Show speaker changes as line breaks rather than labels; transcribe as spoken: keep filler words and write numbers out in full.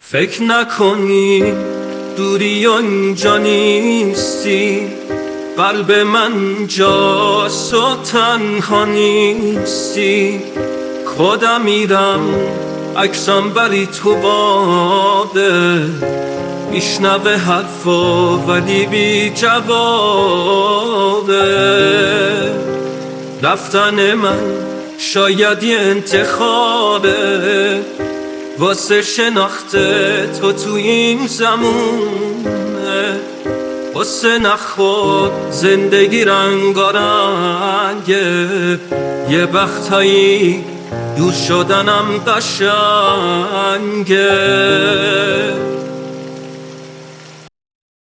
فکر نکنی دوری یا اینجا نیستی، قلب من جاست و تنها نیستی. خودم میرم عکسم ولی تو باده، میشنوه حرفا ولی بی جوابه. رفتن من شاید یه انتخابه واسه شناخت تو تو این زمونه، واسه نخود زندگی رنگارنگه. یه وقتایی دور شدنم قشنگه.